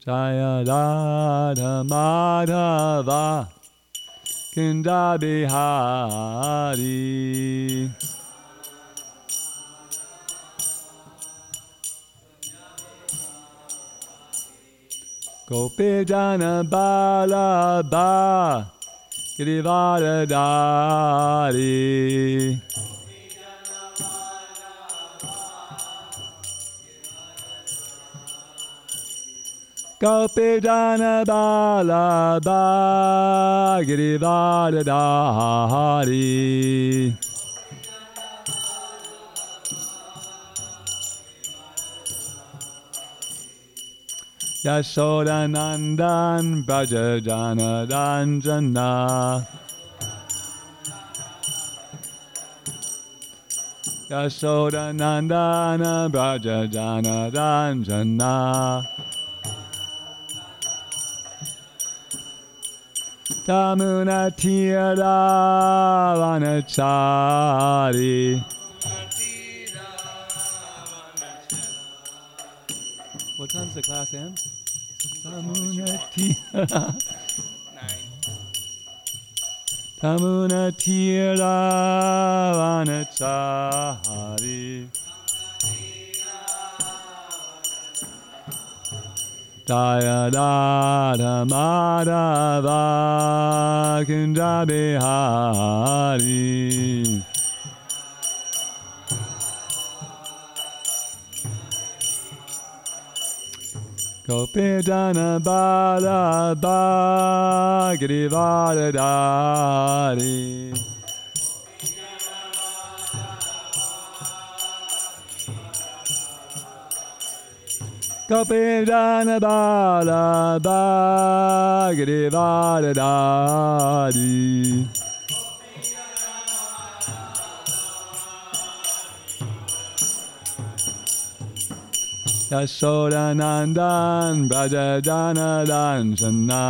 Jaya Radha Madhava Kinda Bihari. Gopijana Balaba Girivardhari. Gopijana Balaba Girivardhari. Yashodanandan Brajajana Ranjana. Yashodanandana Brajajana Ranjana. Tamuna Tira Vanachari. What time does the class end? Tamuna Tira. 9. Tamuna Tira Vanachari. Jaya Radha Madhava Kinda Bihari. Gopijana Balaba Girivardhari. Gopijana Balaba Girivardhari. Yashodanandan Brajajana Ranjana.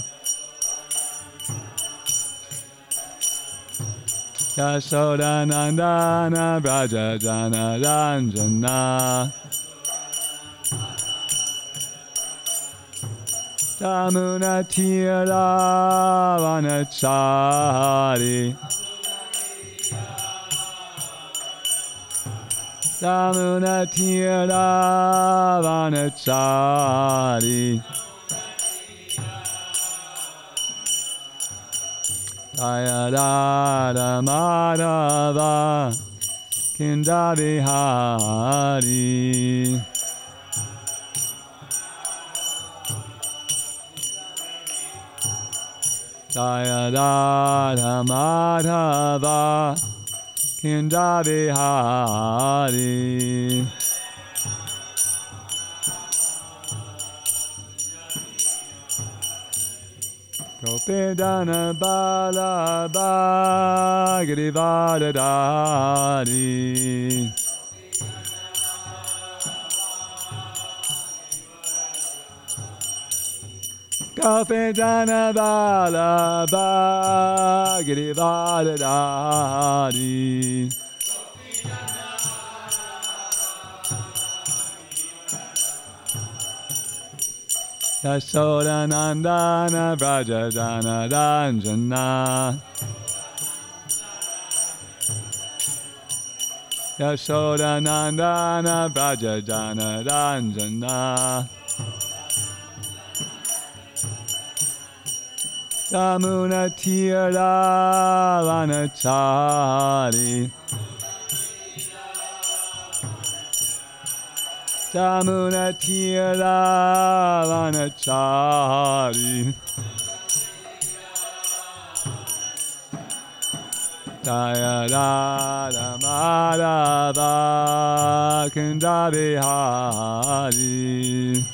Yashodanandana Brajajana Ranjana. Tamuna Tira Vanachari. Tamuna Tira Vanachari. Jaya Radha Madhava Kinda Bihari. Jaya Radha Madhava Kinda Bihari. Gopijana Balaba Girivardhari. Gopijana Balaba Girivardhari. Yashodanandana Brajajana Ranjana. Yashodanandana Brajajana Ranjana. Tamuna Tira Vanachari. Tamuna Tira Vanachari. Jaya Radha Madhava Kinda Bihari.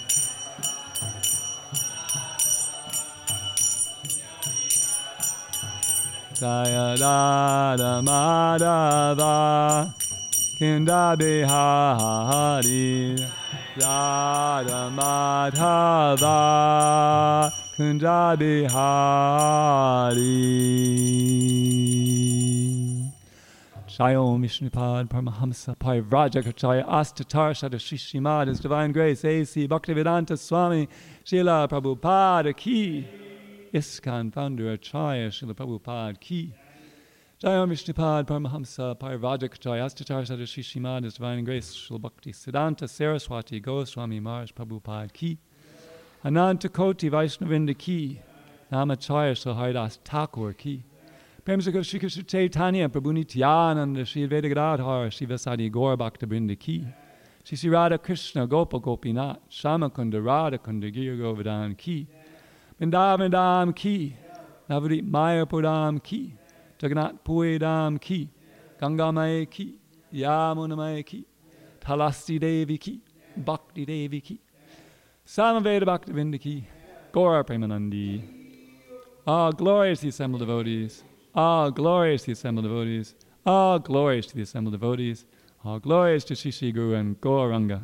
Jaya Radha Madhava Kinda Bihari. Radha Madhava Kinda Bihari. Jayom Vishnupad Paramahamsa Parivrajacharya Astatarshada Shishimad, His Divine Grace A.C. Bhaktivedanta Swami Srila Prabhupada Ki, ISKCON Founder Acharya Srila Prabhupada Ki, Jayom Vishnupad Paramahamsa Parivrajacharya Astatarshada Shishimad, His Divine Grace Srila Bhakti Siddhanta Saraswati Goswami Maharaj Prabhupada Ki, Ananta Koti Vaishnavinda Ki, Namacharya Srila Haridas Thakur Ki, Prem Shri Krishna Chaitanya Prabhu Nityananda Shri Advaita Gadadhar Shri Vasadi Gaur Bhakta Vrinda Ki, Shri Sri Radha Krishna Gopa Gopinath Shamakunda Radha Kunda Gir Govardhan Ki, Vrindavan Dham Ki, Navadvip Mayapur Dham Ki, Jagannath Puri Dham Ki, Ganga Mai Ki, Yamuna Mai Ki, Talasti Devi Ki, Bhakti Devi Ki, Samaveda Bhakta Vrinda Ki, Gaura Premanandi. Ah, glorious the assembled devotees. Ah, glorious the assembled devotees. Ah, glorious to the assembled devotees. Ah, glorious to Sri Sri Guru and Gauranga.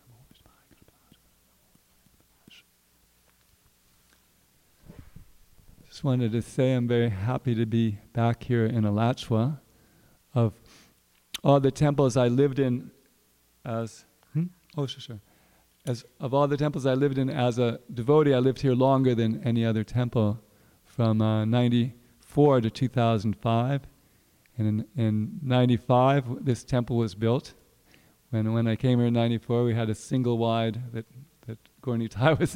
Just wanted to say I'm very happy to be back here in Alachua. Of all the temples I lived in as of all the temples I lived in as a devotee, I lived here longer than any other temple, from 94 to 2005. And in 95, this temple was built. When I came here in 94, we had a single wide that Gaur Nitai was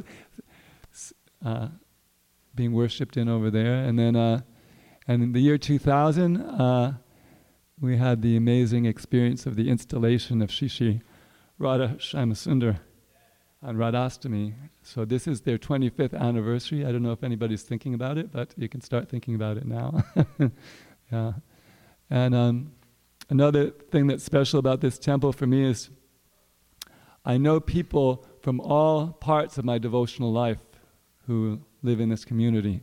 being worshipped in over there. And then and in the year 2000, we had the amazing experience of the installation of Shri Shri Radha Shyamasundar on Radhastami. So this is their 25th anniversary. I don't know if anybody's thinking about it, but you can start thinking about it now. Yeah. And another thing that's special about this temple for me is I know people from all parts of my devotional life who live in this community.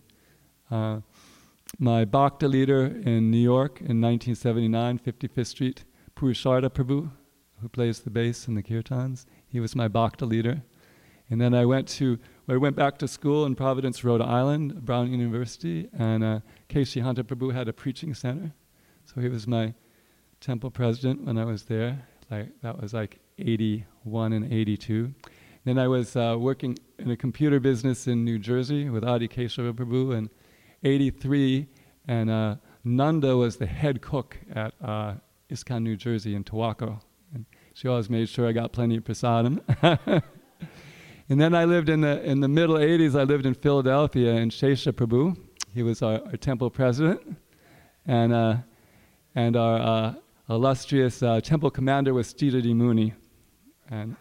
My Bhakta leader in New York in 1979, 55th Street, Purushartha Prabhu, who plays the bass in the kirtans, he was my Bhakta leader. And then I went back to school in Providence, Rhode Island, Brown University, and K.C. Hunter Prabhu had a preaching center. So he was my temple president when I was there. That was like 81 and 82. Then I was working in a computer business in New Jersey with Adi Keshava Prabhu in 83, and Nanda was the head cook at ISKCON New Jersey in Tawako. And she always made sure I got plenty of prasadam. And then I lived in the middle 80s, I lived in Philadelphia, and Shesha Prabhu, he was our temple president, and our illustrious temple commander was Sthitadi Muni. And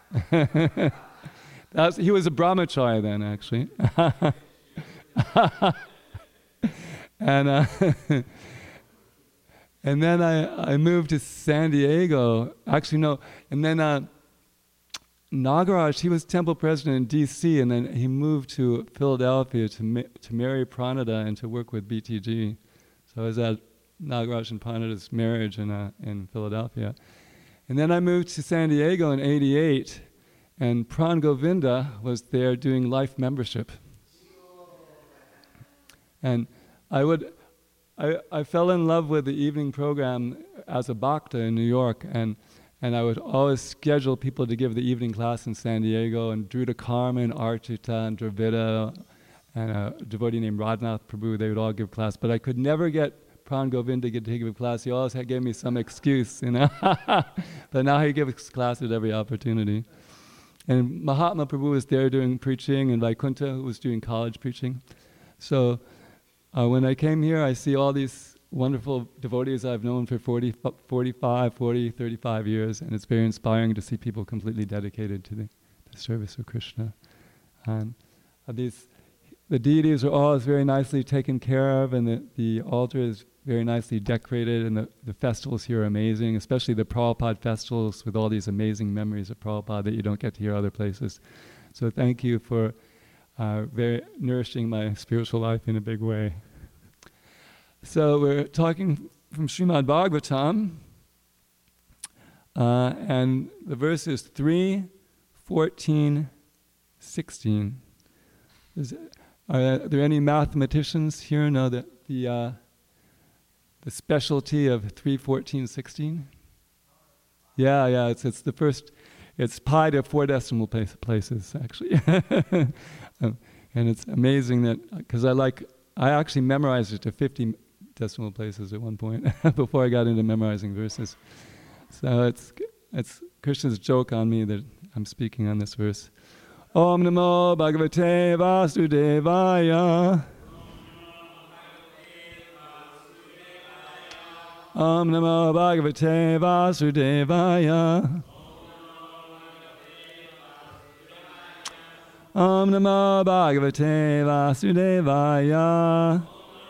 he was a brahmacharya then, actually. And then I moved to San Diego. Actually, no. And then Nagaraj, he was temple president in D.C., and then he moved to Philadelphia to marry Pranada and to work with BTG. So I was at Nagaraj and Pranada's marriage in Philadelphia. And then I moved to San Diego in 88, and Pran Govinda was there doing life membership. And I fell in love with the evening program as a bhakta in New York, and I would always schedule people to give the evening class in San Diego, and Dhruta Karma and Archita and Dravida and a devotee named Radhanath Prabhu, they would all give class. But I could never get Pran Govinda to give a class. He always gave me some excuse, you know. But now he gives class at every opportunity. And Mahatma Prabhu was there doing preaching, and Vaikuntha was doing college preaching. So when I came here, I see all these wonderful devotees I've known for 35 years, and it's very inspiring to see people completely dedicated to the service of Krishna. And the deities are always very nicely taken care of, and the altar is very nicely decorated, and the festivals here are amazing, especially the Prabhupada festivals with all these amazing memories of Prabhupada that you don't get to hear other places. So thank you for very nourishing my spiritual life in a big way. So we're talking from Srimad Bhagavatam, and the verse is 3, 14, 16. Are there any mathematicians here? No, that the the specialty of 3:14:16. Yeah, it's the first. It's pi to 4 decimal places actually, and it's amazing that because I actually memorized it to 50 decimal places at one point before I got into memorizing verses. So it's Krishna's joke on me that I'm speaking on this verse. Om Namo Bhagavate Vasudevaya. Om Namo Bhagavate Vasudevaya. Om Namo Bhagavate Vasudevaya.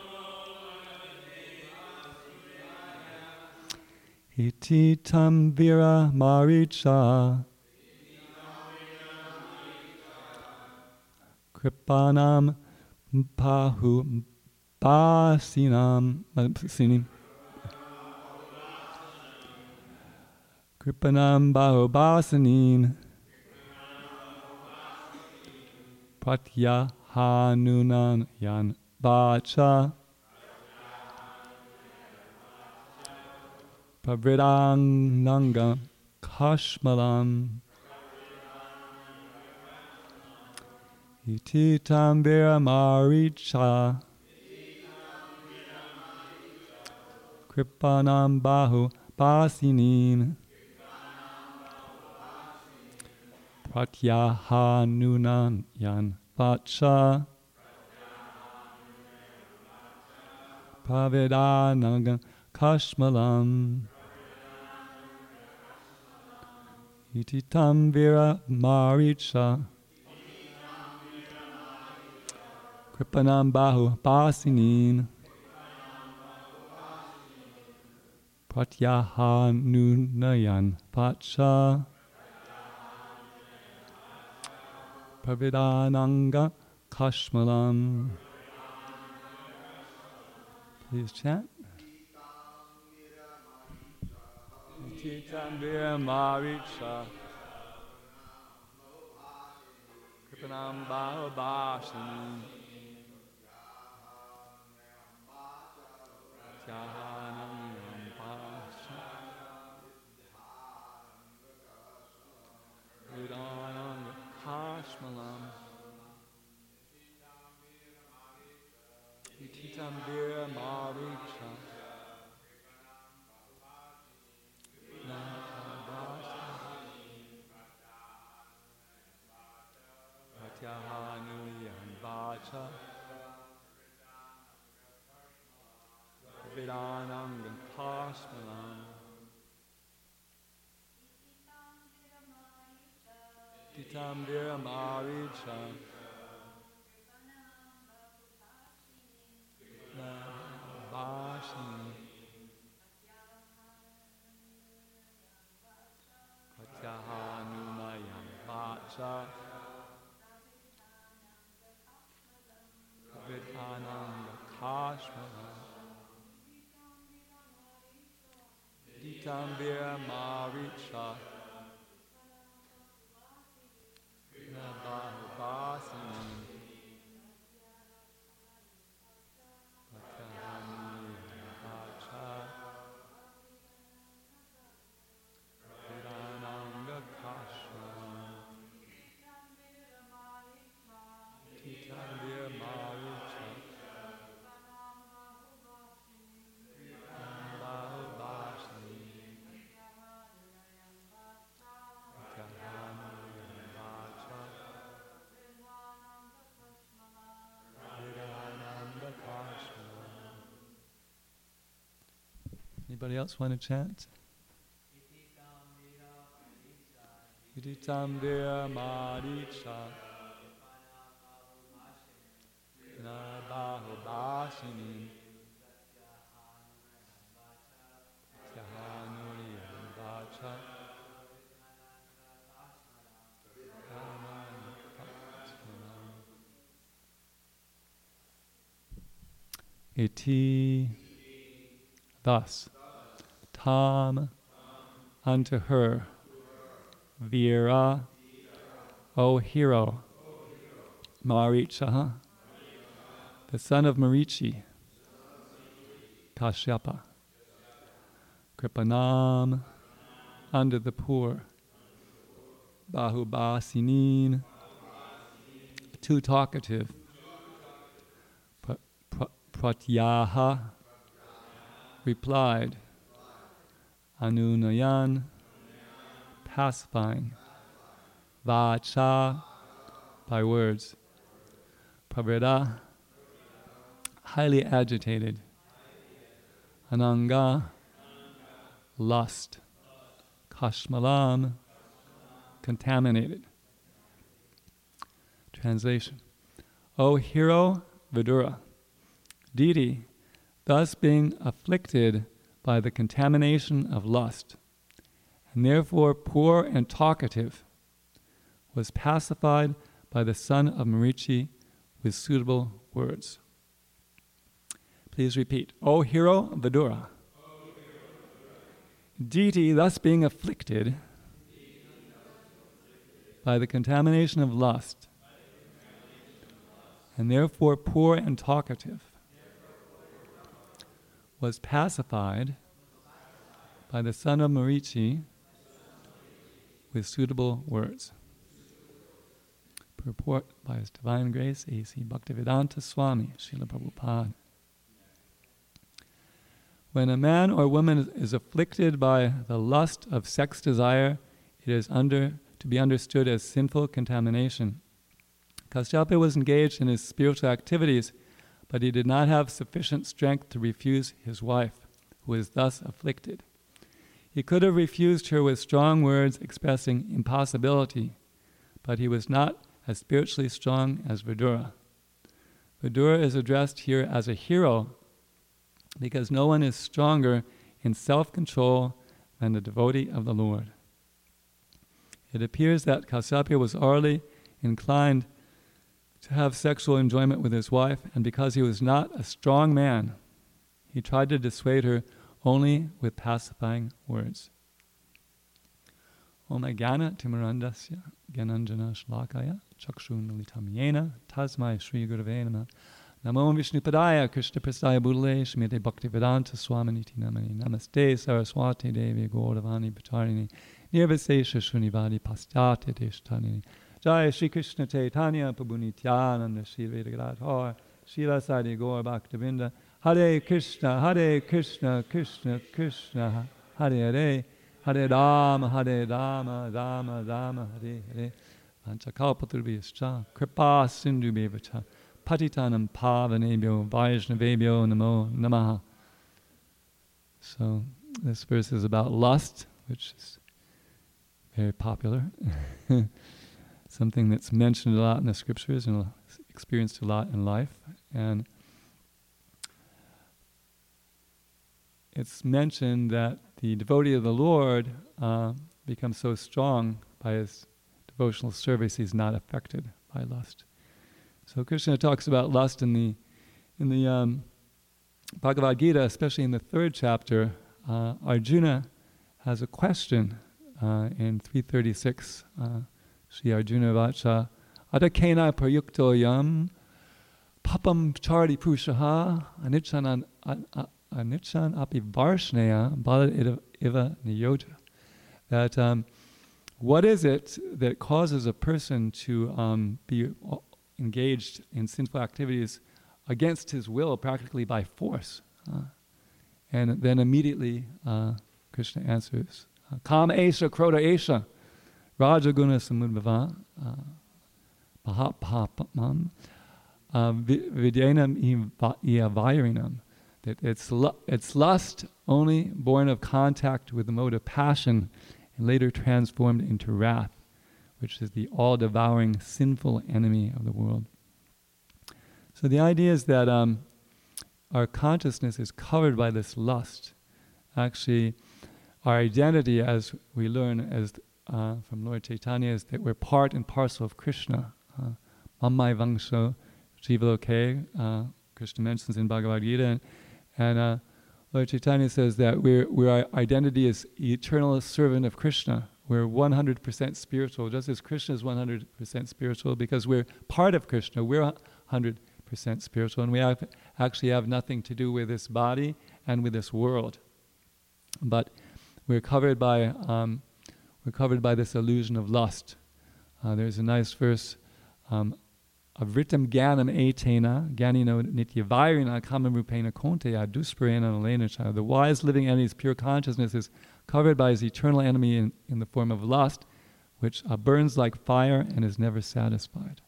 Iti tam vira maricha. Kripanam pahu basinam. Kripanam bahu basanin. Pratyahanunan yan vacha. Pavridang nanga kashmalam. Iti tam vira maricha. Kripanam bahu basinin. Pratyahanunan yan vacha. Pavridang kashmalam. Iti tam vira maricha. Kripanam bahu basinin. Pratyahanunayan vacha. Pravidananga kashmalam. Please chant. Titam vira maricha. Kripanam bahu basinin. Pratyahanam vacha. Pravidananga kashmalam. Titam vira maricha. Pratyahanuyan vacha. Pravidananga kashmalam. Titam vira maricha. Bashini. Pratyahanunayan vacha. Pravidananga kashmalam. Titam vira maricha. Bahu basini. Pratyahanuyan vacha. Pravidananga kashmalam. Titam vira maricha. Bahu basini. Pratyahanuyan vacha. Pravidananga kashmalam. Anybody else want to chant? Iditam vira maricha. Bahu basini. Pratyahanuyan vacha. Iti. Thus. Tam. Unto her. Vira. O hero. Maricha. The son of Marichi. Kashyapa. Kripanam, under the poor. Bahubasinin, too talkative. Pratyaha, replied. Anunayan, pacifying. Vacha, by words. Pravreda, highly agitated. Ananga, lust. Kashmalam, contaminated. Translation. O hero Vidura, deity, thus being afflicted by the contamination of lust, and therefore poor and talkative, was pacified by the son of Marichi with suitable words. Please repeat. O hero Vidura, deity, thus being afflicted by the contamination of lust, and therefore poor and talkative, was pacified by the son of Marichi with suitable words. Purport by His Divine Grace, A.C. Bhaktivedanta Swami, Srila Prabhupada. When a man or woman is afflicted by the lust of sex desire, it is to be understood as sinful contamination. Kashyapa was engaged in his spiritual activities, but he did not have sufficient strength to refuse his wife, who was thus afflicted. He could have refused her with strong words expressing impossibility, but he was not as spiritually strong as Vidura. Vidura is addressed here as a hero because no one is stronger in self-control than the devotee of the Lord. It appears that Kashyapa was already inclined to have sexual enjoyment with his wife, and because he was not a strong man, he tried to dissuade her only with pacifying words. Om Jnana Timirandasya Gyananjana Shlakaya Chakshun Militam Yena Tasmai Shri Gurave Namah Namo Vishnupadaya Krishna Prasaya Budale Shmite Bhaktivedanta Swaminiti Namani Namaste Saraswati Devi Gauravani Bhattarini Nirvasesha Shunivadi Pastyate Deshtanini Jai Shri Krishna Chaitanya Prabhu Nityananda Shri Vedagadadhar Shila Sadi Gaur Bhaktivinda Hare Krishna Krishna Krishna Hare Hare Hare Rama Rama Hare Hare Vanchakalpatarubhyascha Kripa Sindhubhyevacha Patitanam Pavanebhyo Vaishnavebhyo Namo Namaha. So this verse is about lust, which is very popular. Something that's mentioned a lot in the scriptures and experienced a lot in life. And it's mentioned that the devotee of the Lord becomes so strong by his devotional service he's not affected by lust. So Krishna talks about lust in the Bhagavad Gita, especially in the 3rd chapter. Arjuna has a question in 336. Shri Arjuna Vacha Adakena Prayukto Yam Papam Chardi Pushaha Anichan Api Varshnaya Bala Iva Niyota. That what is it that causes a person to be engaged in sinful activities against his will, practically by force? And then immediately Krishna answers, Kama Esha Krodha Esha Rajaguna Samudbhava Mahapapam Vidyanam Iyavayarinam. That it's lust only born of contact with the mode of passion and later transformed into wrath, which is the all-devouring sinful enemy of the world. So the idea is that our consciousness is covered by this lust. Actually, our identity, as we learn as from Lord Chaitanya, is that we're part and parcel of Krishna. Mammai Vangsho Jivaloke, Krishna mentions in Bhagavad Gita. And Lord Chaitanya says that our identity is eternal servant of Krishna. We're 100% spiritual, just as Krishna is 100% spiritual, because we're part of Krishna. We're 100% 100% spiritual, and we actually have nothing to do with this body and with this world. But we're covered by this illusion of lust. There's a nice verse, Avritam Gyanam Etena, Gyanino Nityavirina Kamarupena Konteya Dusparena Nalenacha. The wise living entity's pure consciousness is covered by his eternal enemy in the form of lust, which burns like fire and is never satisfied.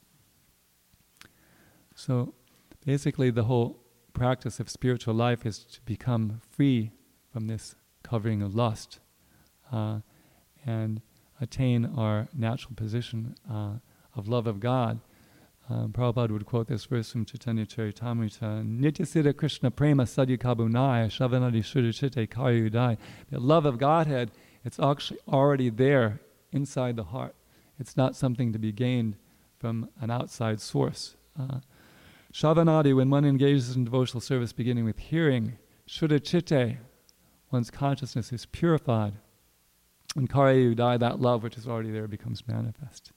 So basically the whole practice of spiritual life is to become free from this covering of lust and attain our natural position of love of God. Prabhupada would quote this verse from Chaitanya Charitamrita, Nityasiddha Krishna Prema Sadyakabunaya Shavanadi Shuddhachite Karyudai. The love of Godhead, it's actually already there inside the heart. It's not something to be gained from an outside source. Shavanadi, when one engages in devotional service beginning with hearing, Shuddhachite, one's consciousness is purified. And Karyudai, that love which is already there, becomes manifest.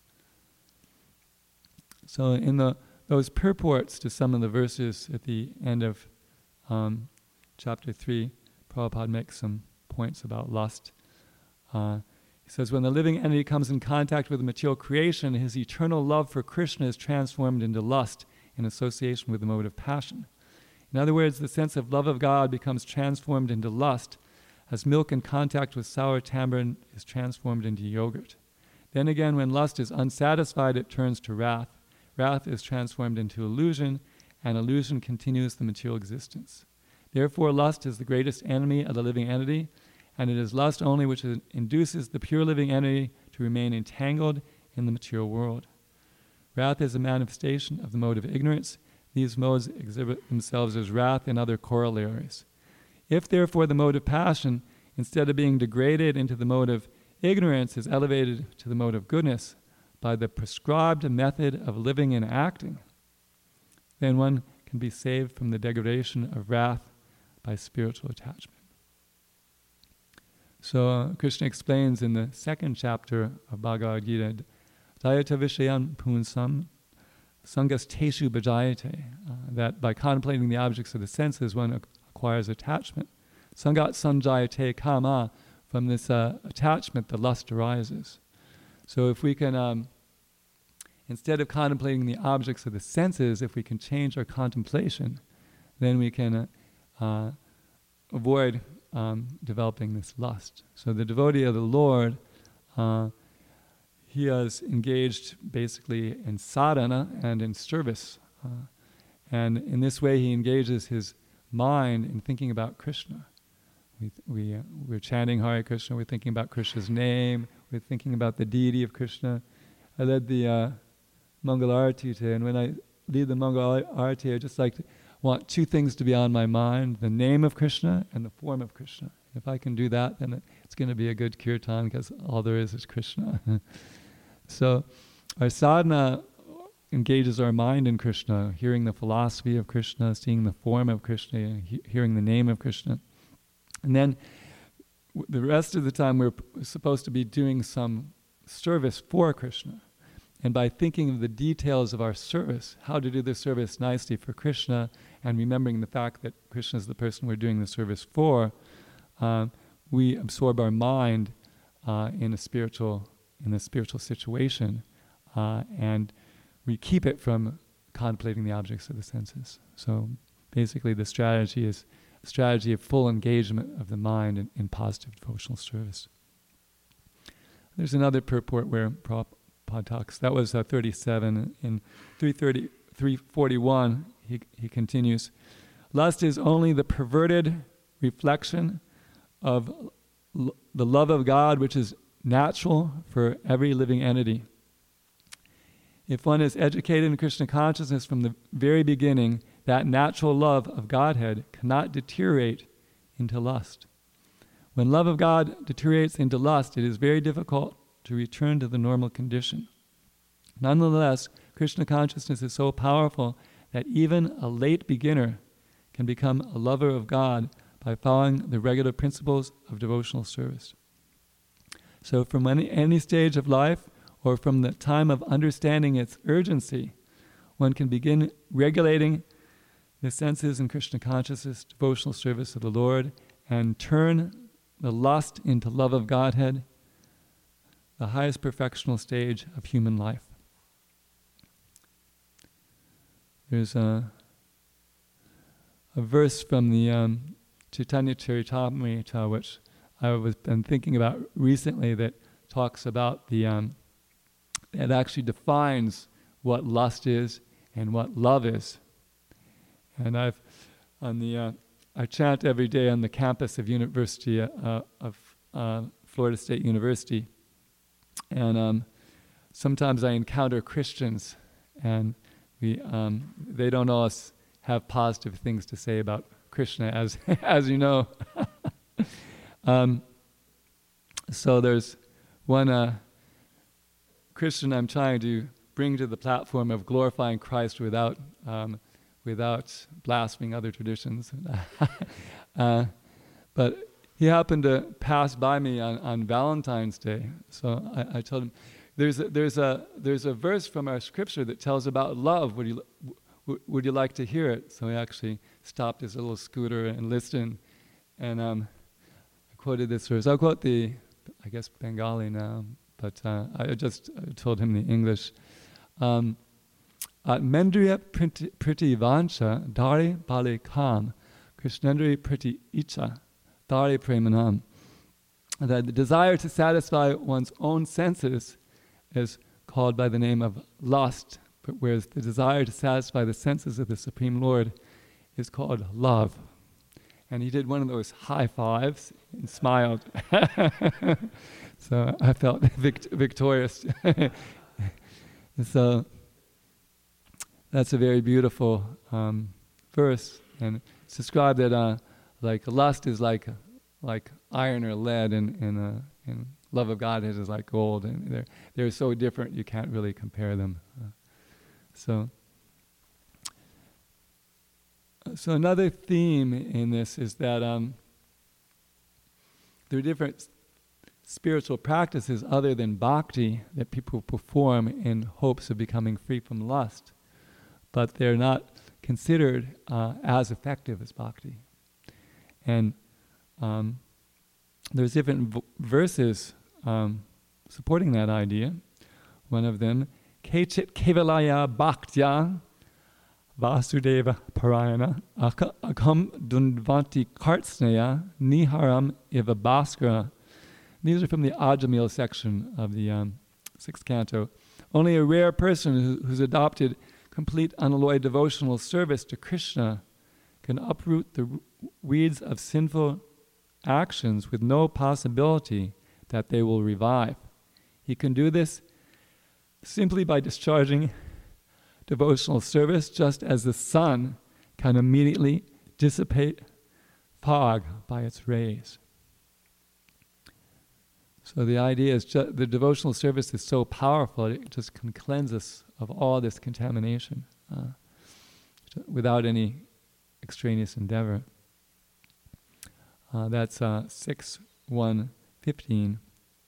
So in those purports to some of the verses at the end of chapter 3, Prabhupada makes some points about lust. He says, when the living entity comes in contact with the material creation, his eternal love for Krishna is transformed into lust in association with the mode of passion. In other words, the sense of love of God becomes transformed into lust, as milk in contact with sour tamarind is transformed into yogurt. Then again, when lust is unsatisfied, it turns to wrath. Wrath is transformed into illusion, and illusion continues the material existence. Therefore, lust is the greatest enemy of the living entity, and it is lust only which induces the pure living entity to remain entangled in the material world. Wrath is a manifestation of the mode of ignorance. These modes exhibit themselves as wrath and other corollaries. If, therefore, the mode of passion, instead of being degraded into the mode of ignorance, is elevated to the mode of goodness, by the prescribed method of living and acting, then one can be saved from the degradation of wrath by spiritual attachment. So Krishna explains in the second chapter of Bhagavad Gita, Dayata Vishayan Punsam Sangas Teshu Bhajayate, that by contemplating the objects of the senses one acquires attachment. Sangat Sanjayate Kama, from this attachment the lust arises. So if we can, instead of contemplating the objects of the senses, if we can change our contemplation, then we can avoid developing this lust. So the devotee of the Lord, he is engaged basically in sadhana and in service. And in this way he engages his mind in thinking about Krishna. We're chanting Hare Krishna, we're thinking about Krishna's name, we're thinking about the deity of Krishna. I led the Mangal Arati today, and when I lead the Mangal Arati, I just want two things to be on my mind, the name of Krishna and the form of Krishna. If I can do that, then it's going to be a good kirtan, because all there is Krishna. So our sadhana engages our mind in Krishna, hearing the philosophy of Krishna, seeing the form of Krishna, hearing the name of Krishna. And then the rest of the time we're supposed to be doing some service for Krishna. And by thinking of the details of our service, how to do the service nicely for Krishna, and remembering the fact that Krishna is the person we're doing the service for, we absorb our mind in a spiritual situation, and we keep it from contemplating the objects of the senses. So basically the strategy is a strategy of full engagement of the mind in positive devotional service. There's another purport where Prabhupada talks, that was 37. In 341, he continues, lust is only the perverted reflection of the love of God, which is natural for every living entity. If one is educated in Krishna consciousness from the very beginning, that natural love of Godhead cannot deteriorate into lust. When love of God deteriorates into lust, it is very difficult to return to the normal condition. Nonetheless, Krishna consciousness is so powerful that even a late beginner can become a lover of God by following the regular principles of devotional service. So from any stage of life, or from the time of understanding its urgency, one can begin regulating the senses and Krishna consciousness, devotional service of the Lord, and turn the lust into love of Godhead, the highest perfectional stage of human life. There's a verse from the Chaitanya Charitamrita, which I've been thinking about recently, that talks about it actually defines what lust is and what love is. And I chant every day on the campus of University of Florida State University, and sometimes I encounter Christians, and they don't always have positive things to say about Krishna, as you know. So there's one Christian I'm trying to bring to the platform of glorifying Christ without blaspheming other traditions. But he happened to pass by me on Valentine's Day, so I told him, there's a verse from our scripture that tells about love. Would you like to hear it? So he actually stopped his little scooter and listened, and I quoted this verse. I'll quote I guess Bengali now, but I just told him the English. Mendriya priti vancha dari bali kam, krishnendri priti icha dari premanam. The desire to satisfy one's own senses is called by the name of lust, whereas the desire to satisfy the senses of the Supreme Lord is called love. And he did one of those high fives and smiled. So I felt victorious. So that's a very beautiful verse, and it's described that like lust is like iron or lead, and love of God is like gold, and they're so different you can't really compare them. So another theme in this is that there are different spiritual practices other than bhakti that people perform in hopes of becoming free from lust, but they're not considered as effective as bhakti. And there's different verses supporting that idea. One of them, Kechit kevalaya bhaktya Vasudeva Parayana Akam Dundvanti Kartsneya Niharam Iva Bhaskara. These are from the Ajamil section of the 6th canto. Only a rare person who's adopted complete unalloyed devotional service to Krishna can uproot the weeds of sinful actions with no possibility that they will revive. He can do this simply by discharging devotional service, just as the sun can immediately dissipate fog by its rays. So the idea is the devotional service is so powerful, it just can cleanse us of all this contamination without any extraneous endeavor. That's 6.1.15.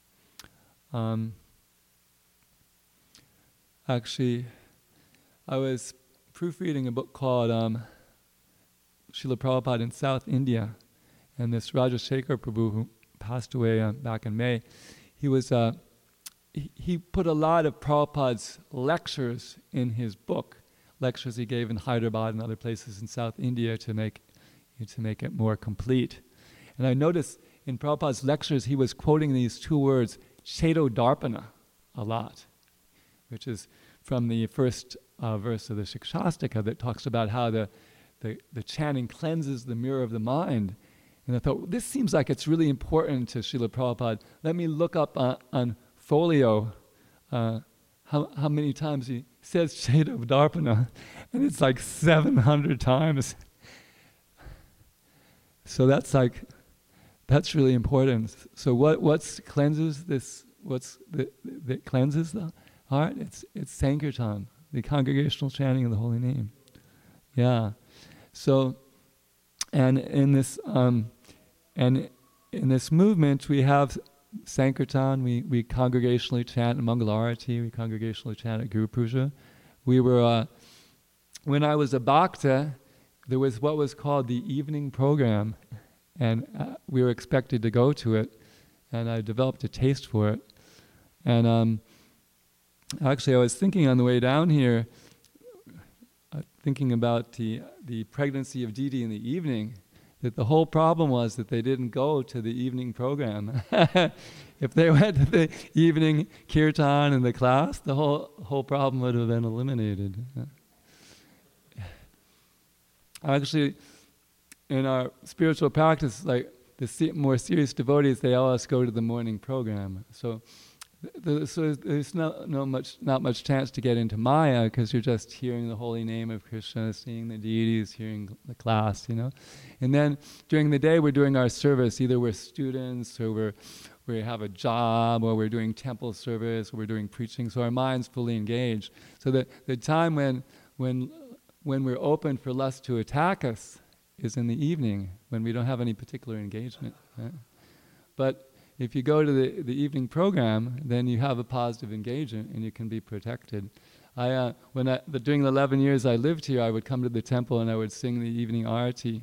Actually, I was proofreading a book called Srila Prabhupada in South India, and this Rajashekar Prabhu, who passed away back in May, he put a lot of Prabhupada's lectures in his book, lectures he gave in Hyderabad and other places in South India to make it more complete. And I noticed in Prabhupada's lectures he was quoting these two words, Cheto Darpana, a lot, which is from the first verse of the Shikshastika that talks about how the chanting cleanses the mirror of the mind. And I thought, well, this seems like it's really important to Srila Prabhupada. Let me look up on folio how many times he says Cheto Darpana, and it's like 700 times. So that's really important. So what cleanses this? That cleanses the heart? It's Sankirtan, the congregational chanting of the holy name. Yeah. So, and in this movement, we have Sankirtan. We congregationally chant Mangalarati. We congregationally chant at Guru Puja. We were when I was a bhakta, there was what was called the evening program, and we were expected to go to it, and I developed a taste for it. And actually, I was thinking on the way down here, thinking about the pregnancy of Didi in the evening, that the whole problem was that they didn't go to the evening program. If they went to the evening kirtan and the class, the whole problem would have been eliminated. Actually, in our spiritual practice, like the more serious devotees, they always go to the morning program. So there's not much chance to get into Maya, because you're just hearing the holy name of Krishna, seeing the deities, hearing the class, And then during the day we're doing our service. Either we're students, or we have a job, or we're doing temple service, or we're doing preaching. So our mind's fully engaged. So the time when we're open for lust to attack us is in the evening, when we don't have any particular engagement. Right? But if you go to the evening program, then you have a positive engagement and you can be protected. During the 11 years I lived here, I would come to the temple and I would sing the evening arati.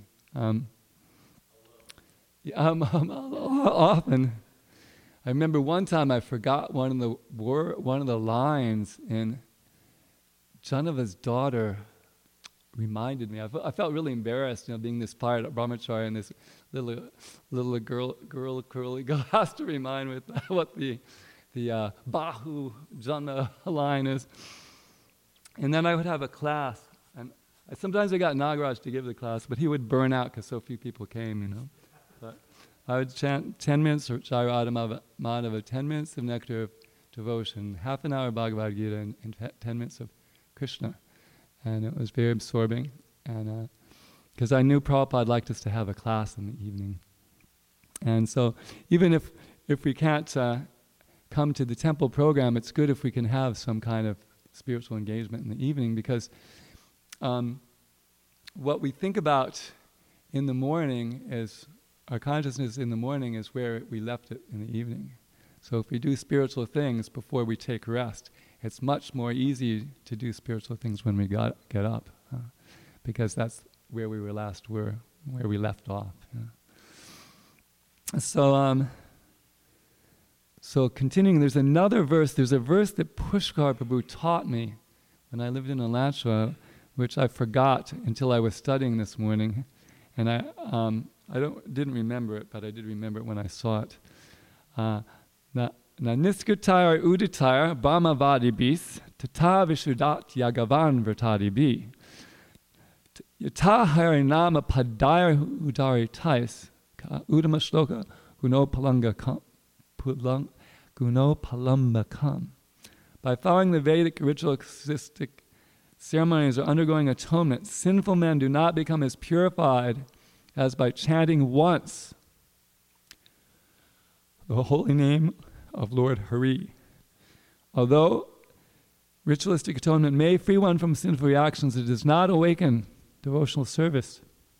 Often. I remember one time I forgot one of the lines, and Janava's daughter reminded me. I felt really embarrassed, being this pirate brahmachari, and this little girl curly girl has to remind me what the Bahu Jana line is. And then I would have a class, and sometimes I got Nagaraj to give the class, but he would burn out because so few people came, But I would chant 10 minutes of Jayarada Madhava, 10 minutes of Nectar of Devotion, half an hour Bhagavad Gita, and 10 minutes of Krishna. And it was very absorbing, and because I knew Prabhupada liked us to have a class in the evening. And so even if we can't come to the temple program, it's good if we can have some kind of spiritual engagement in the evening, because what we think about in the morning is, our consciousness in the morning is where we left it in the evening. So if we do spiritual things before we take rest, it's much more easy to do spiritual things when we get up, because that's where we where we left off. So continuing, there's another verse. There's a verse that Pushkar Prabhu taught me when I lived in Alachua, which I forgot until I was studying this morning, and I didn't remember it, but I did remember it when I saw it. Na niskutayar uditayar bhamavadibis tata vishudat yagavan vertadibi yata harinama padayar udaritais ka udama shloka guno palambakam. By following the Vedic ritualistic ceremonies or undergoing atonement, sinful men do not become as purified as by chanting once the holy name of Lord Hari. Although ritualistic atonement may free one from sinful reactions, it does not awaken devotional service.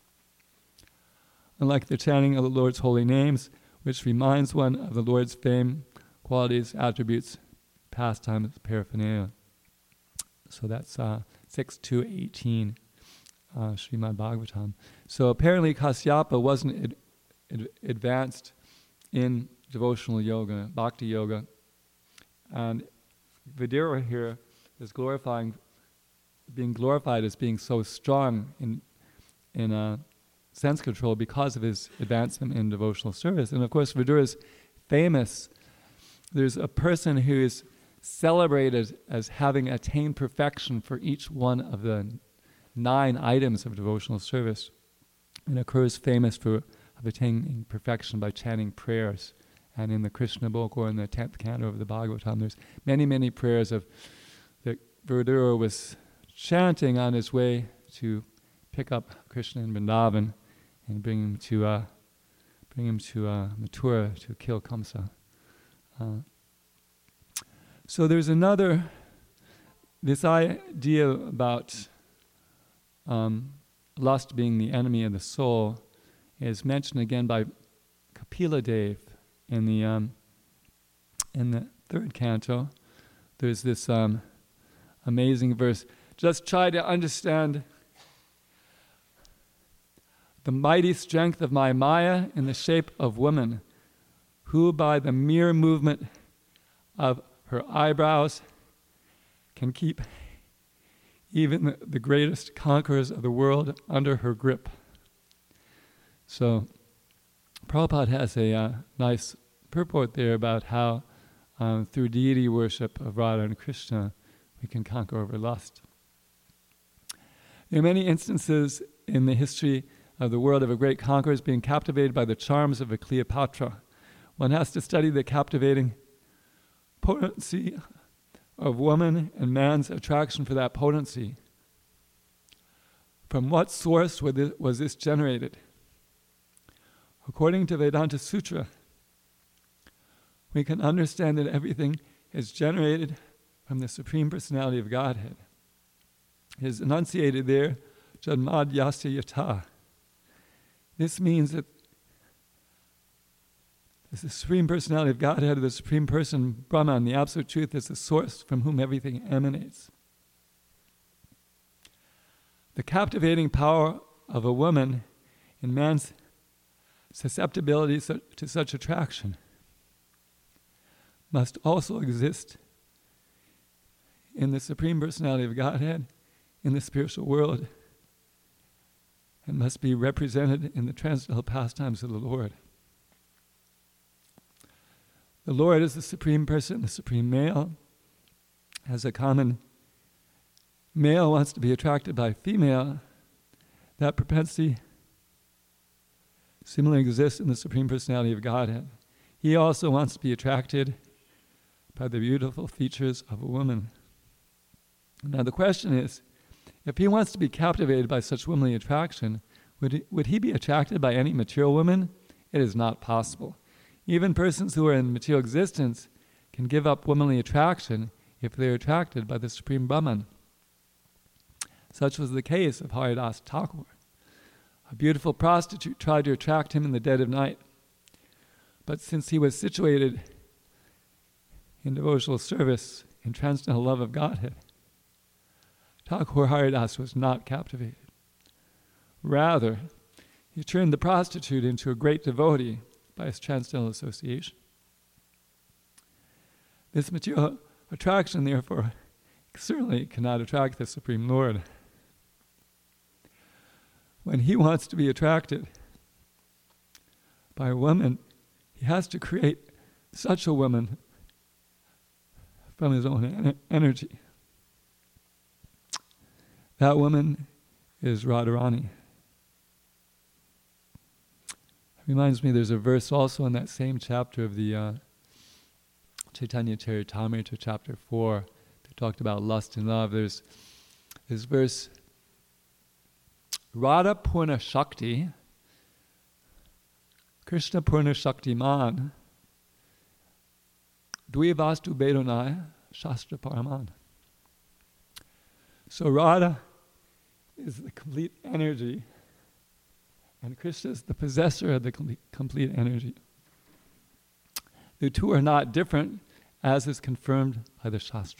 Unlike the chanting of the Lord's holy names, which reminds one of the Lord's fame, qualities, attributes, pastimes, paraphernalia. So that's 6.2.18, Srimad Bhagavatam. So apparently Kasyapa wasn't advanced in devotional yoga, bhakti yoga, and Vidura here is being glorified as being so strong in sense control because of his advancement in devotional service. And of course, Vidura is famous. There's a person who is celebrated as having attained perfection for each one of the 9 items of devotional service, and occurs famous of attaining perfection by chanting prayers. And in the Krishna book, or in the 10th canto of the Bhagavatam, there's many, many prayers that Vidura was chanting on his way to pick up Krishna in Vrindavan and bring him to Mathura to kill Kamsa. So there's this idea about lust being the enemy of the soul is mentioned again by Kapila Dev in the 3rd canto. There's this amazing verse, just try to understand the mighty strength of my Maya in the shape of woman, who by the mere movement of her eyebrows can keep even the greatest conquerors of the world under her grip. So Prabhupada has a nice purport there about how through deity worship of Radha and Krishna we can conquer over lust. There are many instances in the history of the world of a great conquerors being captivated by the charms of a Cleopatra. One has to study the captivating potency of woman and man's attraction for that potency. From what source was this generated? According to Vedanta Sutra, we can understand that everything is generated from the Supreme Personality of Godhead. It is enunciated there, Janmad Yasya Yata. This means that the Supreme Personality of Godhead, the Supreme Person, Brahman, the Absolute Truth, is the source from whom everything emanates. The captivating power of a woman in man's susceptibility to such attraction must also exist in the Supreme Personality of Godhead, in the spiritual world, and must be represented in the transcendental pastimes of the Lord. The Lord is the Supreme Person, the Supreme Male. As a common male wants to be attracted by female, that propensity similarly exists in the Supreme Personality of Godhead. He also wants to be attracted by the beautiful features of a woman. Now the question is, if he wants to be captivated by such womanly attraction, would he be attracted by any material woman? It is not possible. Even persons who are in material existence can give up womanly attraction if they are attracted by the Supreme Brahman. Such was the case of Haridas Thakur. A beautiful prostitute tried to attract him in the dead of night, but since he was situated in devotional service, in transcendental love of Godhead, Thakur Haridas was not captivated. Rather, he turned the prostitute into a great devotee by his transcendental association. This material attraction, therefore, certainly cannot attract the Supreme Lord. When he wants to be attracted by a woman, he has to create such a woman from his own energy. That woman is Radharani. It reminds me, there's a verse also in that same chapter of the Chaitanya Charitamrita, chapter 4, that talked about lust and love. There's this verse, Radha Purna Shakti, Krishna Purna Shaktiman, Dvivastu Bedonaya, Shastra Paraman. So Radha is the complete energy, and Krishna is the possessor of the complete energy. The two are not different, as is confirmed by the Shastra.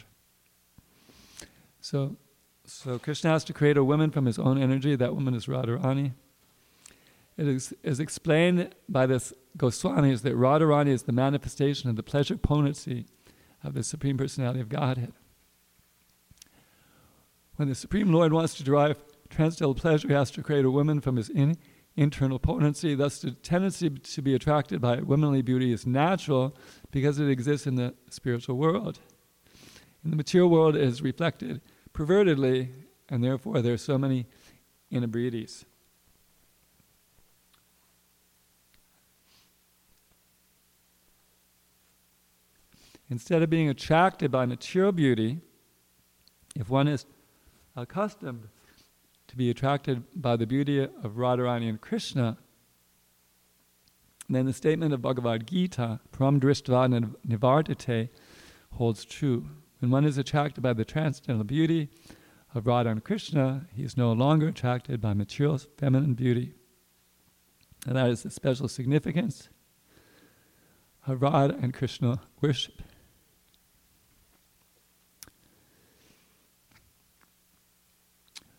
So Krishna has to create a woman from his own energy. That woman is Radharani. It is explained by this Goswamis that Radharani is the manifestation of the pleasure potency of the Supreme Personality of Godhead. When the Supreme Lord wants to derive transcendental pleasure, he has to create a woman from his internal potency. Thus, the tendency to be attracted by womanly beauty is natural because it exists in the spiritual world. In the material world, it is reflected pervertedly, and therefore there are so many inebriities. Instead of being attracted by material beauty, if one is accustomed to be attracted by the beauty of Radharani and Krishna, then the statement of Bhagavad Gita, Pram Drishtva Nivartate, holds true. When one is attracted by the transcendental beauty of Radha and Krishna, he is no longer attracted by material feminine beauty. And that is the special significance of Radha and Krishna worship.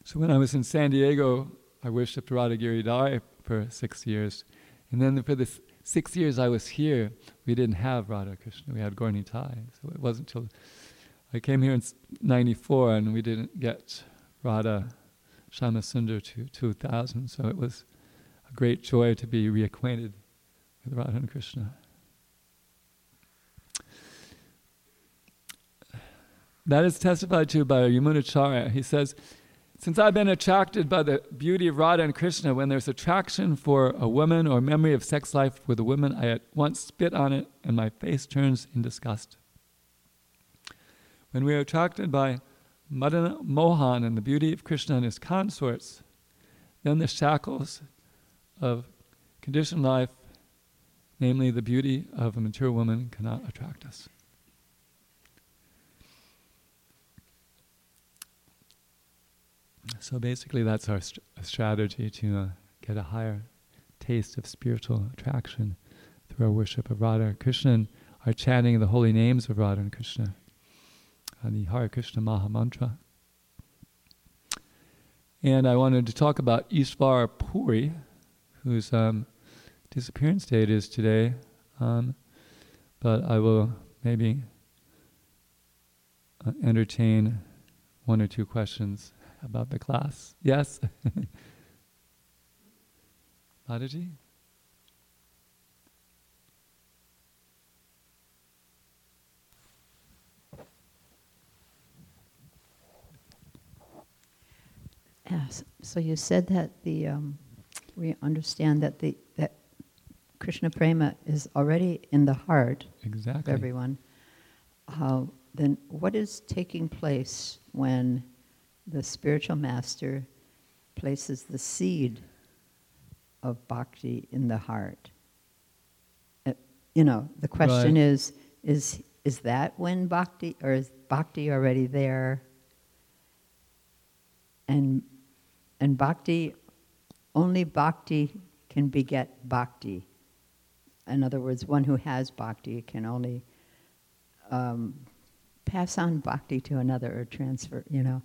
So when I was in San Diego, I worshipped Radha Giridhari for 6 years. And then for the 6 years I was here, we didn't have Radha Krishna, we had Gaura Nitai. So it wasn't until I came here in 94 and we didn't get Radha Shyamasundar to 2000. So it was a great joy to be reacquainted with Radha and Krishna. That is testified to by Yamunacharya. He says, since I've been attracted by the beauty of Radha and Krishna, when there's attraction for a woman or memory of sex life with a woman, I at once spit on it and my face turns in disgust. When we are attracted by Madan Mohan and the beauty of Krishna and his consorts, then the shackles of conditioned life, namely the beauty of a mature woman, cannot attract us. So basically that's our strategy to get a higher taste of spiritual attraction through our worship of Radha and Krishna and our chanting of the holy names of Radha and Krishna, the Hare Krishna Maha Mantra. And I wanted to talk about Ishvar Puri, whose disappearance date is today, but I will maybe entertain one or two questions about the class. Yes? Mataji? Yes. So you said that we understand that that Krishna Prema is already in the heart of everyone. Then what is taking place when the spiritual master places the seed of bhakti in the heart? The question Right. is that when bhakti, or is bhakti already there? And bhakti, only bhakti can beget bhakti. In other words, one who has bhakti can only pass on bhakti to another or transfer,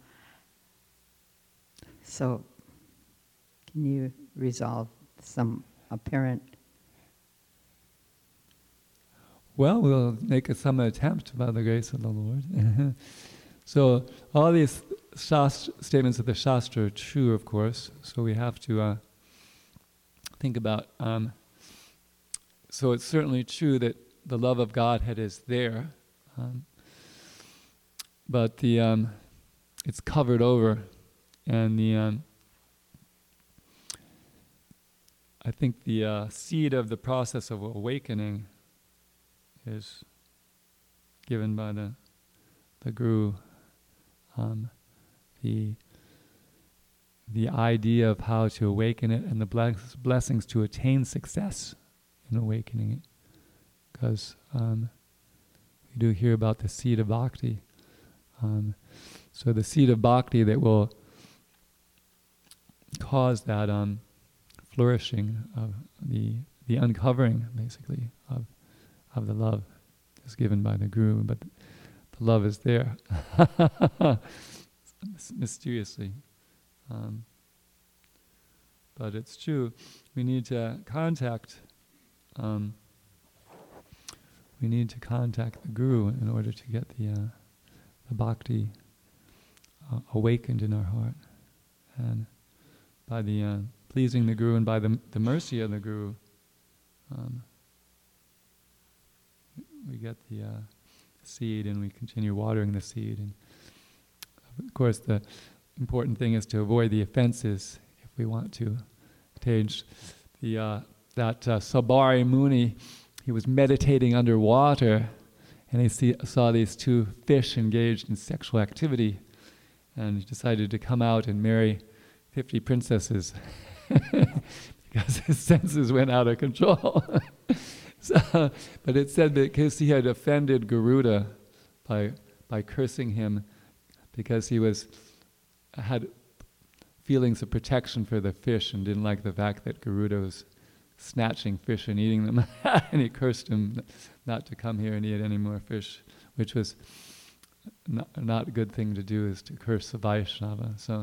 So, can you resolve some apparent... Well, we'll make some attempt by the grace of the Lord. So all these statements of the Shastra are true, of course. So we have to think about... so it's certainly true that the love of Godhead is there, but it's covered over. And I think the seed of the process of awakening is given by the Guru. The idea of how to awaken it and the blessings to attain success in awakening it. Because we do hear about the seed of bhakti. So the seed of bhakti that will cause that flourishing of the uncovering, basically, of the love is given by the Guru, but the love is there mysteriously. But it's true. We need to contact. We need to contact the Guru in order to get the bhakti awakened in our heart, and by the pleasing the Guru and by the mercy of the Guru, we get the seed and we continue watering the seed. And of course, the important thing is to avoid the offenses if we want to change that Sabari Muni. He was meditating underwater, and he saw these two fish engaged in sexual activity, and he decided to come out and marry 50 princesses because his senses went out of control. But it said that because he had offended Garuda by cursing him, because he had feelings of protection for the fish and didn't like the fact that Garuda was snatching fish and eating them, and he cursed him not to come here and eat any more fish, which was not a good thing to do, is to curse the Vaishnava. So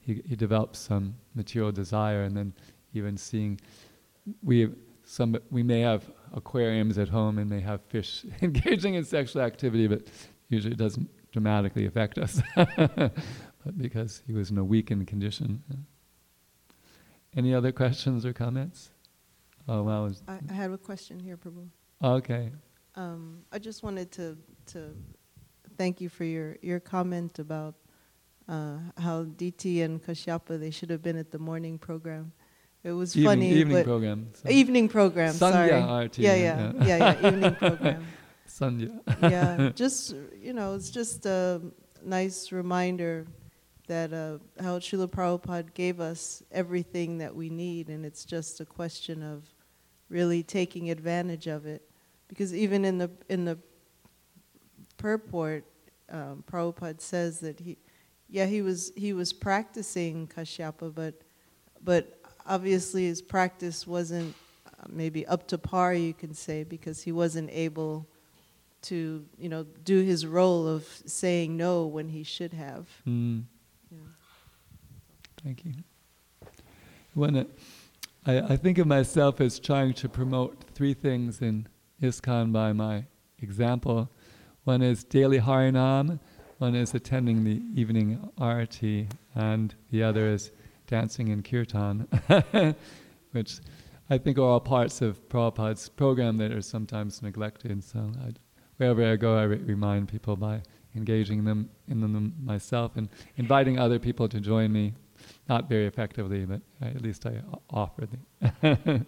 he develops some material desire, and then even seeing, we may have aquariums at home and may have fish engaging in sexual activity, but usually it doesn't dramatically affect us, but because he was in a weakened condition. Any other questions or comments? Oh, wow. I have a question here, Prabhu. Okay. I just wanted to thank you for your comment about how DT and Kashyapa, they should have been at the morning program. It was funny. Evening program. Evening program, sorry. Sandhya Arati. Yeah, evening program. Sandhya. Yeah, just, it's just a nice reminder that how Srila Prabhupada gave us everything that we need, and it's just a question of really taking advantage of it. Because even in the purport, Prabhupada says that he was practicing Kashyapa, but obviously his practice wasn't maybe up to par, you can say, because he wasn't able to do his role of saying no when he should have. Yeah. Thank you. I think of myself as trying to promote three things in ISKCON by my example. One is daily Harinam, one is attending the evening Arati, and the other is dancing in Kirtan, which I think are all parts of Prabhupada's program that are sometimes neglected. So wherever I go, I remind people by engaging in them myself and inviting other people to join me. Not very effectively, but at least I offer them.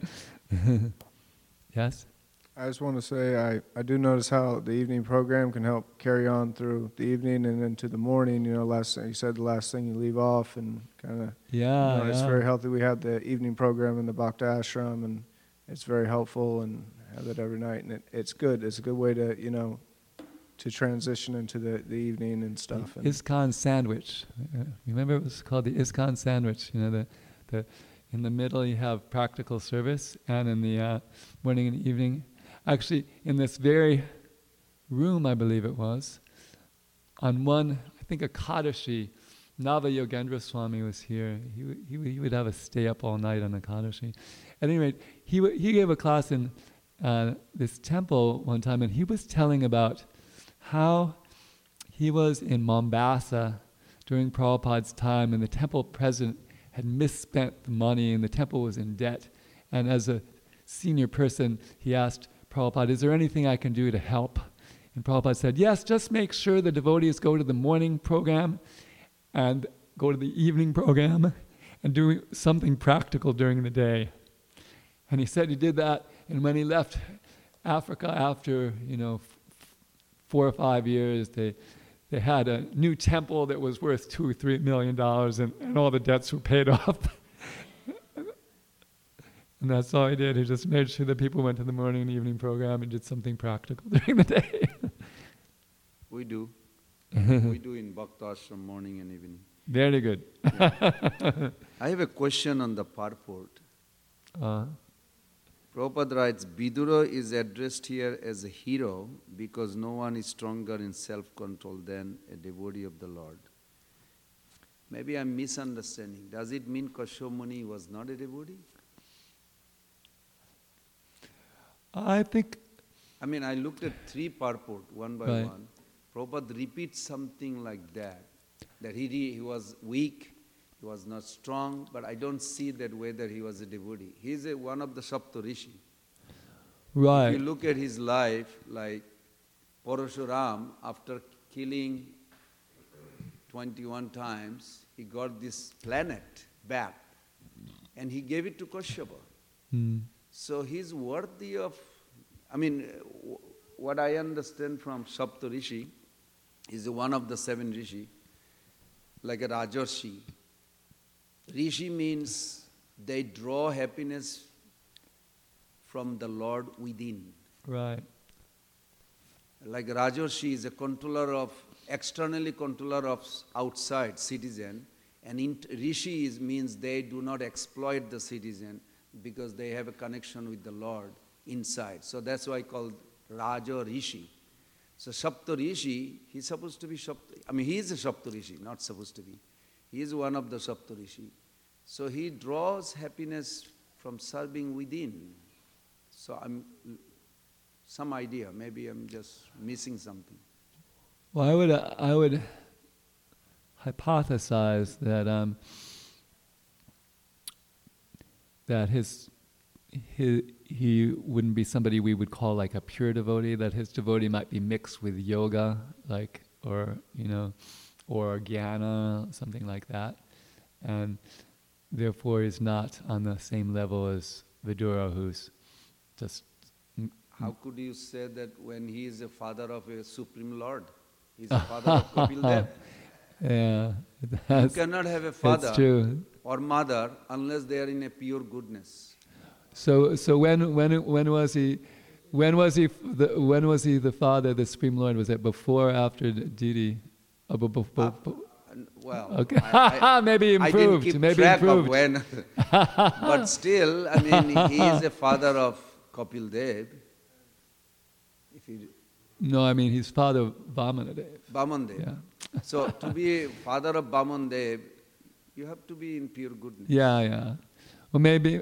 Yes? I just want to say I do notice how the evening program can help carry on through the evening and into the morning. You said the last thing you leave off, and kind of it's very healthy. We have the evening program in the Bhakta Ashram, and it's very helpful, and have it every night, and it's good. It's a good way to to transition into the evening and stuff. ISKCON sandwich. Remember it was called the ISKCON sandwich. The in the middle you have practical service, and in the morning and evening. Actually, in this very room, I believe it was, on one, I think Ekadashi, Nava Yogendra Swami was here. He would have us stay up all night on Ekadashi. At any rate, he gave a class in this temple one time, and he was telling about how he was in Mombasa during Prabhupada's time, and the temple president had misspent the money, and the temple was in debt. And as a senior person, he asked Prabhupada, is there anything I can do to help? And Prabhupada said, yes, just make sure the devotees go to the morning program and go to the evening program and do something practical during the day. And he said he did that, and when he left Africa after 4 or 5 years, they had a new temple that was worth $2 or $3 million, and all the debts were paid off. And that's all he did. He just made sure that people went to the morning and evening program and did something practical during the day. We do. We do in Bhakta Ashram morning and evening. Very good. Yeah. I have a question on the purport. Prabhupada writes, Vidura is addressed here as a hero because no one is stronger in self-control than a devotee of the Lord. Maybe I'm misunderstanding. Does it mean Kashyapa Muni was not a devotee? I looked at 3 purport, one by one. Prabhupada repeats something like that he was weak, he was not strong, but I don't see that whether he was a devotee. He is one of the Saptarishi. Right. If you look at his life, like Parashuram, after killing 21 times, he got this planet back, and he gave it to Kashyapa. So he's worthy of, what I understand from Saptarishi, is one of the 7 rishi, like a Rajarshi. Rishi means they draw happiness from the Lord within. Right. Like Rajarshi is a externally controller of outside citizen, and Rishi means they do not exploit the citizen, because they have a connection with the Lord inside. So that's why called Raja Rishi. So Sapta Rishi, he's supposed to be he is a Sapta Rishi, not supposed to be. He is one of the Saptarishi. So he draws happiness from serving within. So some idea, maybe I'm just missing something. Well, I would hypothesize that that he wouldn't be somebody we would call like a pure devotee. That his devotee might be mixed with yoga, or jnana, something like that, and therefore is not on the same level as Vidura, who's just. How could you say that when he is a father of a Supreme Lord? He's a father of Kapil Dev. Yeah, you cannot have a father or mother unless they are in a pure goodness. So when was he the father, the Supreme Lord? Was it before or after Didi? Well, okay. Maybe improved. I didn't keep track of when, but still, I mean, he is a father of Kapil Dev. No, I mean he's father of Vamanadev. Vamanadev. Yeah. So to be father of Vamanadev, you have to be in pure goodness. Yeah. Well, maybe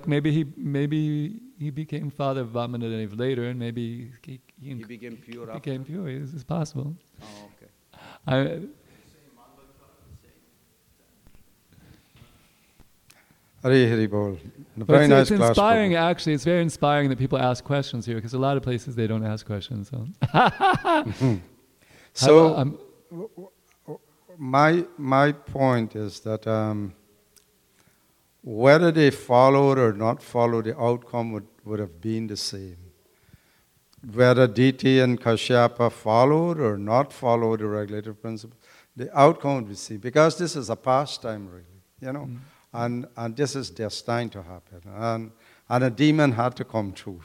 he became father of Vamanadev later, and maybe he became pure. Became pure. This is possible. Oh, okay. Hari Bol. Very nice it's class. Inspiring, actually. It's very inspiring that people ask questions here, because a lot of places they don't ask questions. So, my point is that whether they followed or not followed, the outcome would have been the same. Whether Diti and Kashyapa followed or not followed the regulative principle, the outcome would be the same. Because this is a pastime, really, And this is destined to happen. And a demon had to come true,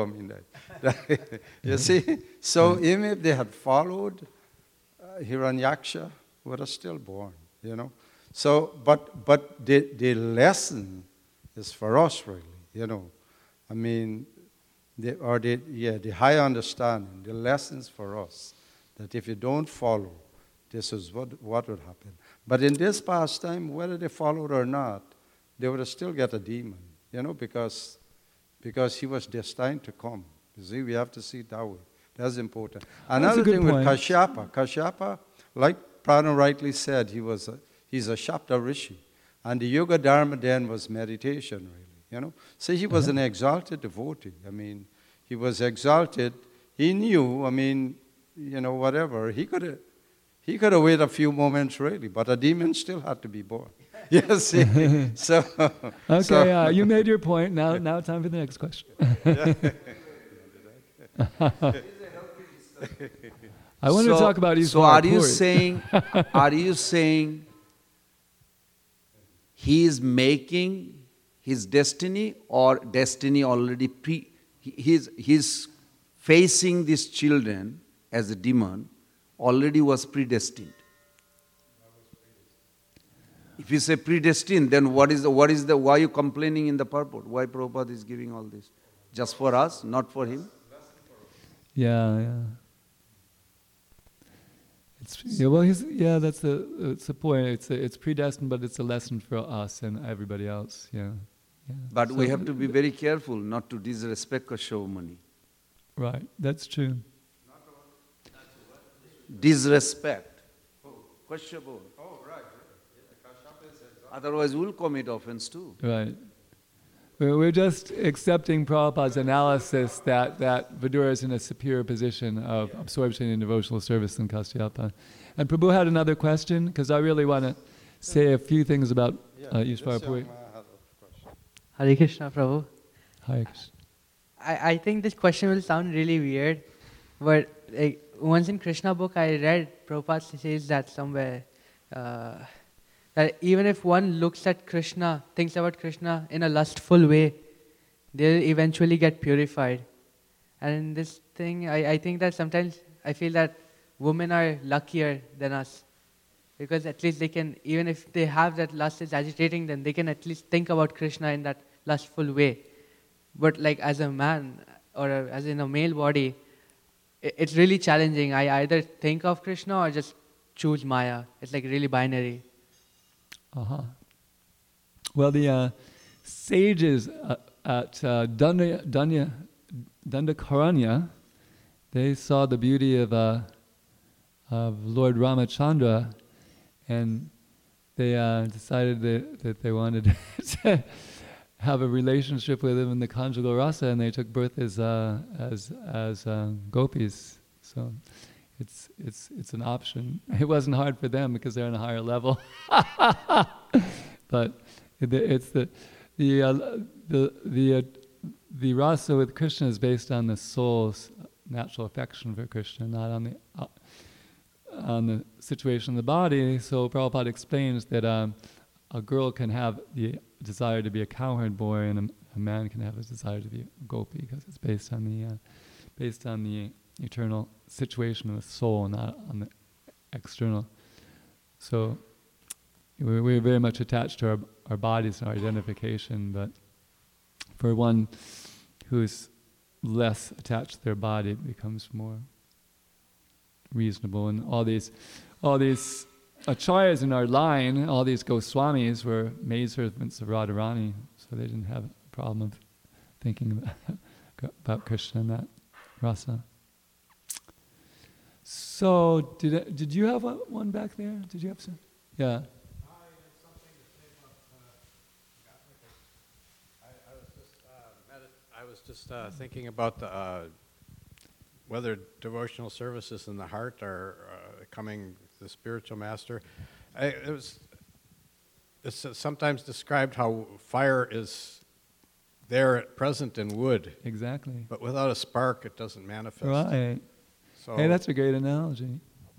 you see? So even if they had followed, Hiranyaksha would have still born, So, but the lesson is for us, really, I mean, the high understanding, the lessons for us, that if you don't follow, this is what would happen. But in this pastime, whether they followed or not, they would still get a demon, because he was destined to come. You see, we have to see it that way. That's important. Another thing with Kashyapa, like Prana rightly said, he's a Shapta Rishi. And the Yoga Dharma then was meditation, really, So he was an exalted devotee. I mean, he was exalted. He knew, I mean, whatever. He could have waited a few moments, really, but a demon still had to be born. Yes. So. Okay. You made your point. Now, time for the next question. I want to talk about Ishwar. So, are you saying he is making his destiny, or destiny already he's facing these children as a demon already was predestined? If you say predestined, then why are you complaining in the purport? Why Prabhupada is giving all this? Just for us, not for him? Yeah. That's the point. It's predestined, but it's a lesson for us and everybody else. Yeah. But we have to be very careful not to disrespect Kashyapamuni. Right, that's true. Disrespect. Kashyapa. Oh, right. Otherwise, we'll commit offense too. Right. We're just accepting Prabhupada's analysis that Vidura is in a superior position of absorption in devotional service than Kashyapa. And Prabhu had another question, because I really want to say a few things about Ishvara Puri. Hare Krishna, Prabhu. Hare Krishna. I think this question will sound really weird, but once in Krishna book I read, Prabhupada says that somewhere, that even if one looks at Krishna, thinks about Krishna in a lustful way, they'll eventually get purified. And in this thing, I think that sometimes I feel that women are luckier than us. Because at least they can, even if they have that lust is agitating them, they can at least think about Krishna in that lustful way. But like as a man, or as in a male body, it's really challenging. I either think of Krishna or just choose Maya. It's like really binary. Well, the sages at Dandakaranya, they saw the beauty of Lord Ramachandra, and they decided that they wanted to have a relationship with him in the conjugal rasa, and they took birth as gopis. So it's an option. It wasn't hard for them because they're on a higher level, but it's the rasa with Krishna is based on the soul's natural affection for Krishna, not on the situation of the body. So Prabhupada explains that a girl can have the desire to be a cowherd boy, and a man can have a desire to be a gopi, because it's based on the eternal situation of the soul, not on the external. So we're very much attached to our bodies and our identification, but for one who's less attached to their body, it becomes more reasonable. And all these acharyas in our line, all these Goswamis were maidservants of Radharani, so they didn't have a problem of thinking about Krishna and that rasa. So, did you have one back there? Did you have some? Yeah. I was just thinking about whether devotional services in the heart are coming to the spiritual master. It's sometimes described how fire is there at present in wood. Exactly. But without a spark, it doesn't manifest. Right. So hey, that's a great analogy.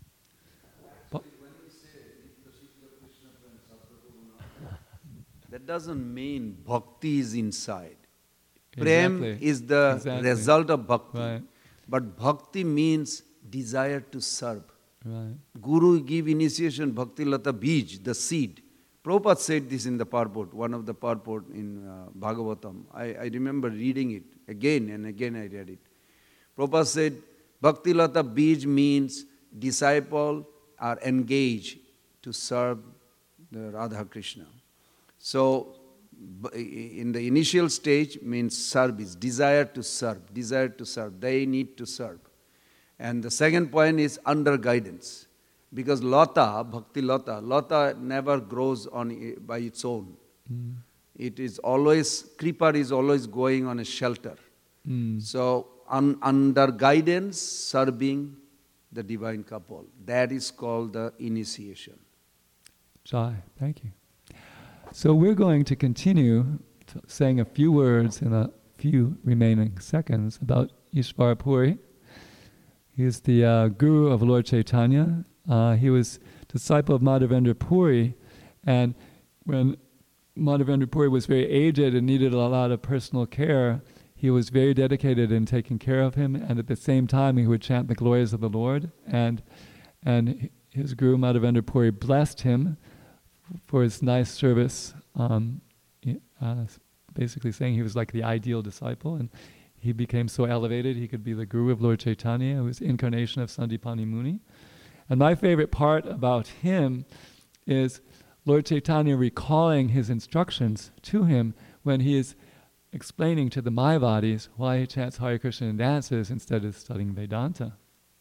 That doesn't mean bhakti is inside. Prem is the result of bhakti. Right. But bhakti means desire to serve. Right. Guru give initiation, bhakti lata bij, the seed. Prabhupada said this in the purport, one of the purport in Bhagavatam. I remember reading it again and again. I read it. Prabhupada said, bhakti lata bij means disciple are engaged to serve the Radha Krishna. So, in the initial stage means service, desire to serve. They need to serve. And the second point is under guidance. Because lata, bhakti lata never grows by its own. Mm. It is always, creeper is always going on a shelter. Mm. So, under guidance, serving the divine couple. That is called the initiation. Jai, thank you. So we're going to continue saying a few words in a few remaining seconds about Ishvara Puri. He is the guru of Lord Chaitanya. He was disciple of Madhavendra Puri, and when Madhavendra Puri was very aged and needed a lot of personal care, he was very dedicated in taking care of him, and at the same time he would chant the glories of the Lord, and his guru Madhavendra Puri blessed him for his nice service, basically saying he was like the ideal disciple, and he became so elevated he could be the guru of Lord Chaitanya, who was incarnation of Sandipani Muni. And my favorite part about him is Lord Chaitanya recalling his instructions to him when he is explaining to the Mayavadis why he chants Hare Krishna and dances instead of studying Vedanta.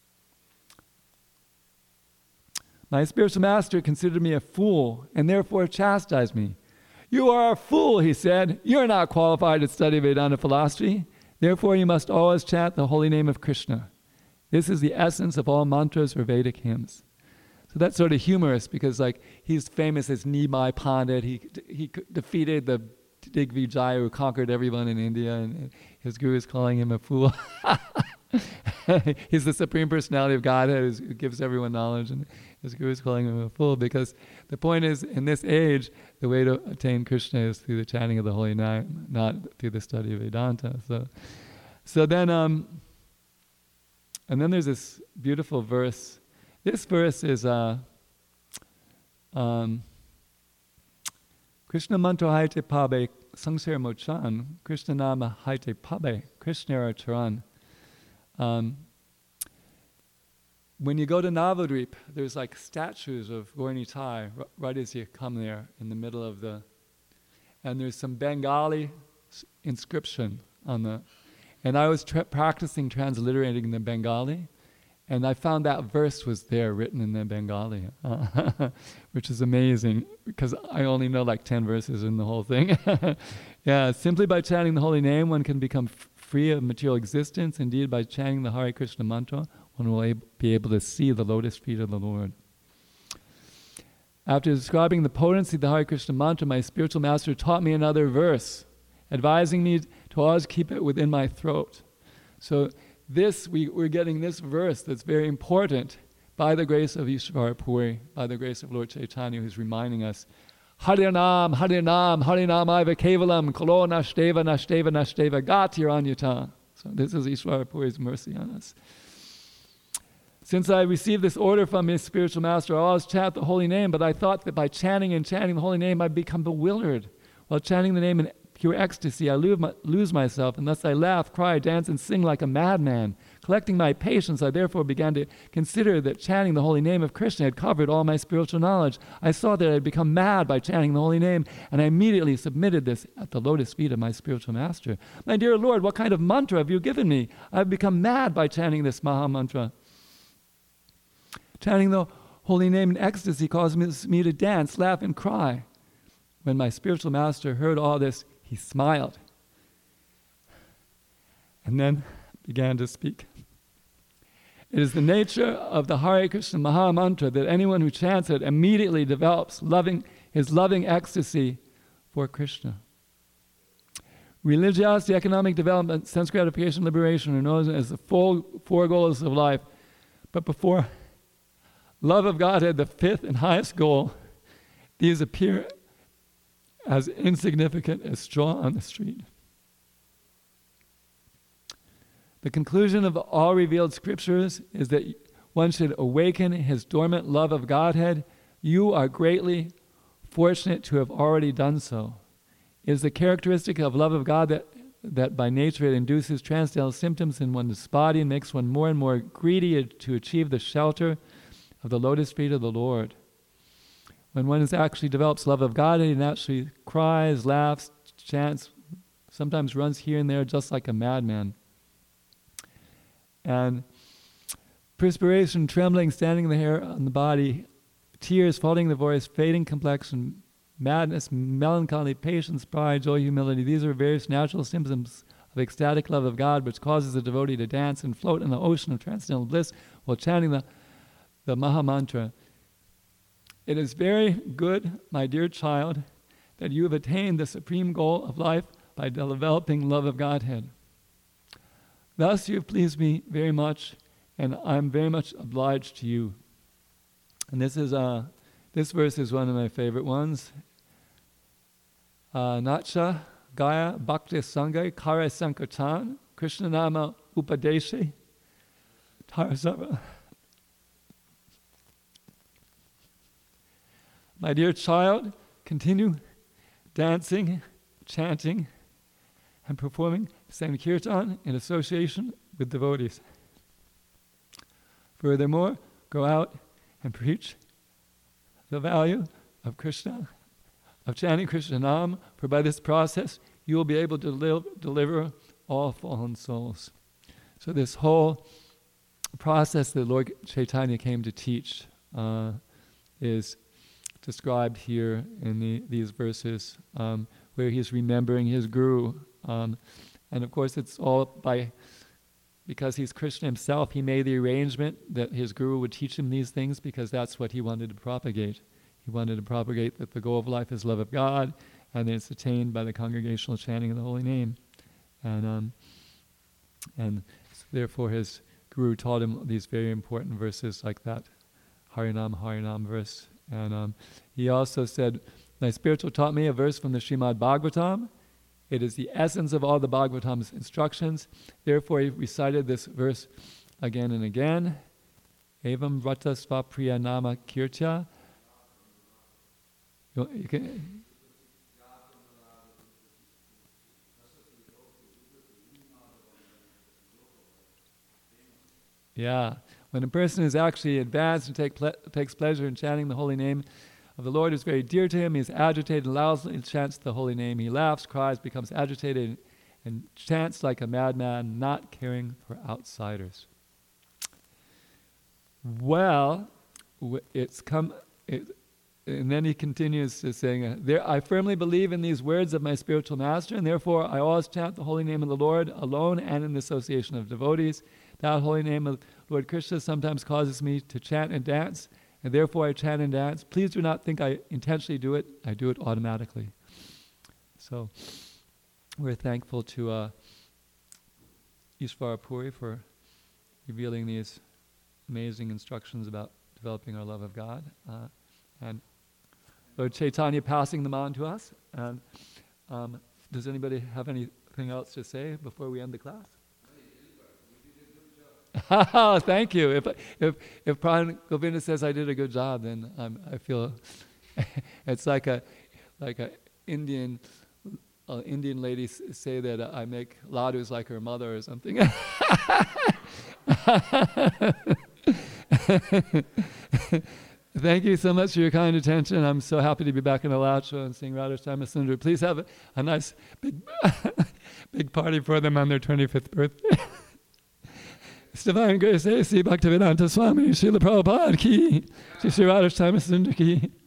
My spiritual master considered me a fool and therefore chastised me. You are a fool, he said. You are not qualified to study Vedanta philosophy. Therefore you must always chant the holy name of Krishna. This is the essence of all mantras or Vedic hymns. So that's sort of humorous because he's famous as Nimai Pandit. He defeated the Digvijaya who conquered everyone in India, and his guru is calling him a fool. He's the Supreme Personality of Godhead who gives everyone knowledge, and his guru is calling him a fool because the point is, in this age, the way to attain Krishna is through the chanting of the holy name, not through the study of Vedanta. So then, and then there's this beautiful verse. This verse is Krishna mantra haite pabe sangsara mochan, Krishna nama haite pabe, Krishna charan. when you go to Navadvip, there's like statues of Gaura Nitai right as you come there in the middle of and there's some Bengali inscription on and I was practicing transliterating the Bengali, and I found that verse was there written in the Bengali, which is amazing because I only know like 10 verses in the whole thing. Yeah, simply by chanting the holy name, one can become free of material existence. Indeed, by chanting the Hare Krishna mantra, one will be able to see the lotus feet of the Lord. After describing the potency of the Hare Krishna mantra, my spiritual master taught me another verse, advising me to always keep it within my throat. So we're getting this verse that's very important by the grace of Ishvara Puri, by the grace of Lord Chaitanya, who's reminding us, Harinam, Harinam, Harinam Iva Kevalam, Kalo Nashteva, Nashteva, Nashteva, Gatir Anyata. So this is Ishvara Puri's mercy on us. Since I received this order from his spiritual master, I always chant the holy name, but I thought that by chanting the holy name, I'd become bewildered. While chanting the name in pure ecstasy, I lose myself, and thus I laugh, cry, dance, and sing like a madman. Collecting my patience, I therefore began to consider that chanting the holy name of Krishna had covered all my spiritual knowledge. I saw that I had become mad by chanting the holy name, and I immediately submitted this at the lotus feet of my spiritual master. My dear Lord, what kind of mantra have you given me? I have become mad by chanting this Maha Mantra. Chanting the holy name in ecstasy caused me to dance, laugh, and cry. When my spiritual master heard all this, he smiled and then began to speak. It is the nature of the Hare Krishna Maha Mantra that anyone who chants it immediately develops his loving ecstasy for Krishna. Religiosity, economic development, sense gratification, liberation are known as the four goals of life. But before love of Godhead, the fifth and highest goal, these appear as insignificant as straw on the street. The conclusion of all revealed scriptures is that one should awaken his dormant love of Godhead. You are greatly fortunate to have already done so. It is the characteristic of love of God that by nature it induces transcendental symptoms in one's body and makes one more and more greedy to achieve the shelter of the lotus feet of the Lord. When one actually develops love of God, he naturally cries, laughs, chants, sometimes runs here and there just like a madman. And perspiration, trembling, standing the hair on the body, tears, falling the voice, fading complexion, madness, melancholy, patience, pride, joy, humility, these are various natural symptoms of ecstatic love of God, which causes the devotee to dance and float in the ocean of transcendental bliss while chanting the Maha Mantra. It is very good, my dear child, that you have attained the supreme goal of life by developing love of Godhead. Thus you have pleased me very much, and I'm very much obliged to you. And this verse is one of my favorite ones. Nacha Gaya Bhakti Sangha Kare Sankirtan Krishna Nama Upadeshe Tarsava. My dear child, continue dancing, chanting, and performing Sankirtan in association with devotees. Furthermore, go out and preach the value of Krishna, of chanting Krishna Nam, for by this process you will be able to deliver all fallen souls. So this whole process that Lord Chaitanya came to teach is described here in these verses, where he's remembering his guru. And of course it's all because he's Krishna himself, he made the arrangement that his guru would teach him these things because that's what he wanted to propagate. He wanted to propagate that the goal of life is love of God, and that it's attained by the congregational chanting of the holy name. And therefore his guru taught him these very important verses like that Harinam, Harinam verse. And he also said, my spiritual taught me a verse from the Srimad Bhagavatam. It is the essence of all the Bhagavatam's instructions. Therefore, he recited this verse again and again. Evam vrata svapriya nama kirtya. You can, yeah. When a person is actually advanced and takes pleasure in chanting the holy name of the Lord, is very dear to him, he is agitated and loudly chants the holy name. He laughs, cries, becomes agitated, and chants like a madman, not caring for outsiders. Well, and then he continues to saying, I firmly believe in these words of my spiritual master, and therefore I always chant the holy name of the Lord alone and in the association of devotees. That holy name of Lord Krishna sometimes causes me to chant and dance, and therefore I chant and dance. Please do not think I intentionally do it. I do it automatically. So we're thankful to Ishvara Puri for revealing these amazing instructions about developing our love of God. And Lord Chaitanya passing them on to us. And does anybody have anything else to say before we end the class? Thank you. If Pran Govinda says I did a good job, then I feel it's like a Indian lady say that I make ladus like her mother or something. Thank you so much for your kind attention. I'm so happy to be back in Alachua and sing Radharshama Sundar. Please have a nice big party for them on their 25th birthday. His Divine Grace A.C. Bhaktivedanta Swami Srila Prabhupada ki, Shri Radharshama Sundar ki.